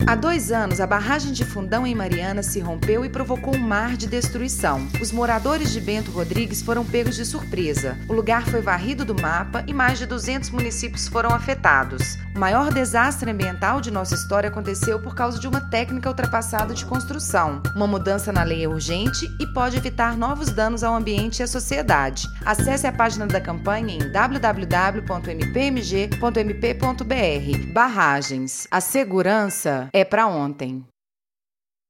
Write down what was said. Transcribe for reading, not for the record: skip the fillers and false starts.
Há 2 anos, a barragem de Fundão em Mariana se rompeu e provocou um mar de destruição. Os moradores de Bento Rodrigues foram pegos de surpresa. O lugar foi varrido do mapa e mais de 200 municípios foram afetados. O maior desastre ambiental de nossa história aconteceu por causa de uma técnica ultrapassada de construção. Uma mudança na lei é urgente e pode evitar novos danos ao ambiente e à sociedade. Acesse a página da campanha em www.mpmg.mp.br. Barragens. A segurança é para ontem.